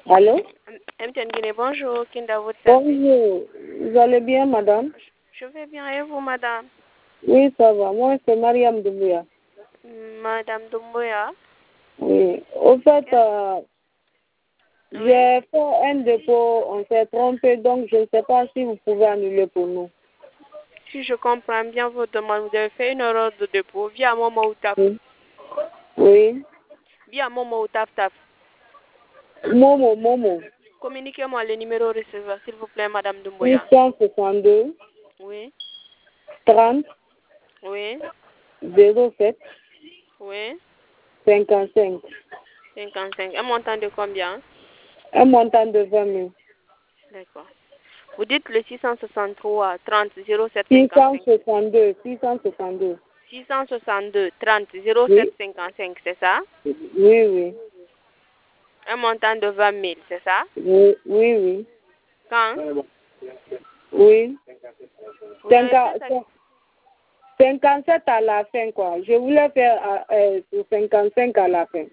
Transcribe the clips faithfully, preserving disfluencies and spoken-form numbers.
Allô? M T N Guinée, bonjour. Kinda, votre Bonjour. Vous allez bien, madame? Je vais bien. Et vous, madame? Oui, ça va. Moi, c'est Mariam Doumbouya. Madame Doumbouya? Oui. Au fait, euh, Oui. j'ai fait un dépôt, on s'est trompé, donc je ne sais pas si vous pouvez annuler pour nous. Si je comprends bien votre demande, vous avez fait une erreur de dépôt via Momo ou Taf. Oui. Oui. Via Momo ou Taf Taf. Momo, Momo. Communiquez-moi le numéro receveur, s'il vous plaît, madame six Doumbouya. cent soixante-deux, Oui. trente, Oui. zéro sept, Oui. cinquante-cinq. cinquante-cinq. Un montant de combien? Un montant de vingt mille. D'accord. Vous dites le six cent soixante-trois, trente, zéro sept, six cent cinquante-cinq. soixante-deux, six cent soixante-deux. six cent soixante-deux, trente, zéro sept, Oui. cinquante-cinq, c'est ça? Oui, oui. Un montant de vingt mille, c'est ça? Oui, oui, oui. Quand? Oui. Vous avez fait ça- cinquante, cinquante-sept à la fin, quoi. Je voulais faire euh, euh, cinquante-cinq à la fin.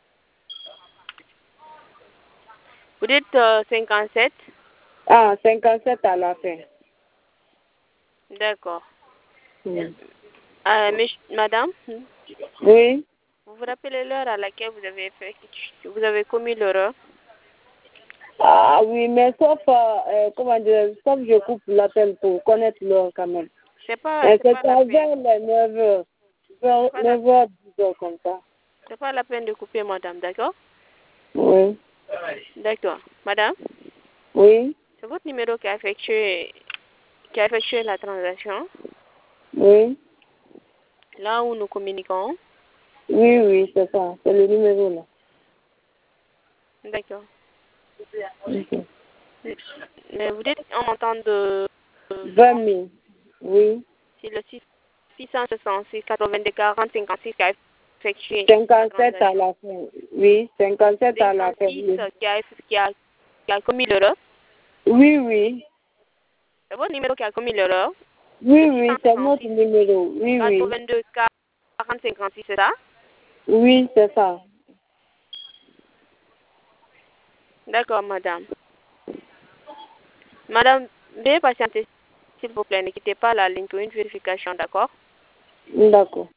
Vous dites euh, cinquante-sept? Ah, cinquante-sept à la fin. D'accord. Oui. Euh, mais, madame, Oui. vous vous rappelez l'heure à laquelle vous avez fait, vous avez commis l'erreur? Ah oui, mais sauf, euh, euh, comment dire, sauf je coupe l'appel pour connaître l'heure quand même. C'est pas, Et c'est c'est pas la peine. vers les neuf heures. Vers C'est pas la- neuf heures, dix heures comme ça. c'est pas la peine de couper, madame, d'accord? Oui. D'accord. Madame, Oui. c'est votre numéro qui a effectué, qui a effectué la transaction, Oui. là où nous communiquons. Oui, oui, c'est ça. C'est le numéro là. D'accord. Ok. Mais vous dites en montant de... vingt mille. Oui. C'est le six cent soixante-six, quatre-vingt-deux, quarante, cinquante-six qui a effectué la cinquante-sept à transaction. la fin. Oui, cinquante-sept à la fin. cinquante-six Oui, qui a, qui a, qui a commis l'erreur. oui. Oui, C'est votre numéro qui a commis l'erreur. oui, Le oui, c'est notre six cent soixante-six, numéro. Oui, oui. quatre-vingt-deux, quarante, cinquante-six, c'est ça? Oui, c'est ça. D'accord, madame. Madame, veuillez patienter, s'il vous plaît. Ne quittez pas la ligne pour une vérification, d'accord? D'accord.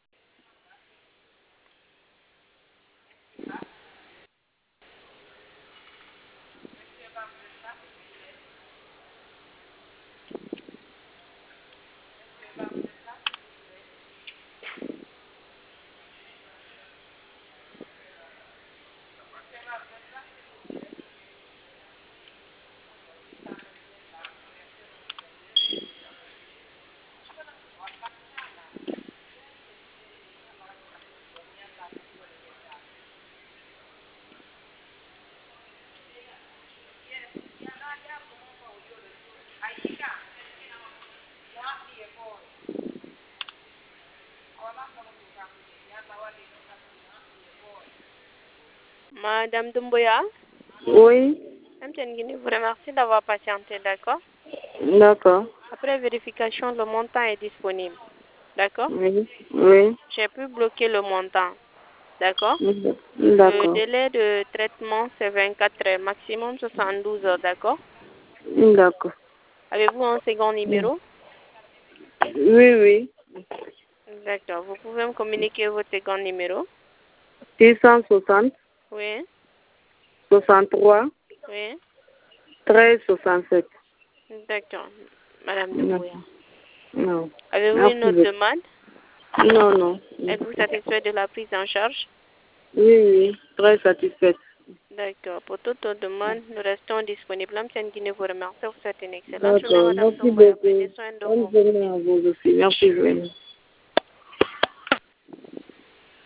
Madame Doumbouya, Oui, M T N Guinée vous remercie d'avoir patienté, d'accord? d'accord. Après vérification, le montant est disponible, d'accord? Oui, oui. J'ai pu bloquer le montant, d'accord? Le D'accord. délai de traitement, c'est vingt-quatre heures, maximum soixante-douze heures, d'accord? D'accord. Avez-vous un second numéro? Oui, oui. D'accord. Vous pouvez me communiquer votre second numéro? six cent soixante, Oui, soixante-trois, oui. treize, soixante-sept. D'accord. Madame Non. Doumbouya. Non. Avez-vous Merci une autre beaucoup. demande? Non, non. Êtes-vous satisfait de la prise en charge? Oui, oui. Très satisfaite. D'accord. Pour toute autre demande, nous restons disponibles. M T N Guinée vous remercie. Vous souhaite une excellente journée, D'accord. Madame Merci Doumbouya. beaucoup. Prenez soin de Bonne vous. journée à vous aussi. Merci, Joël.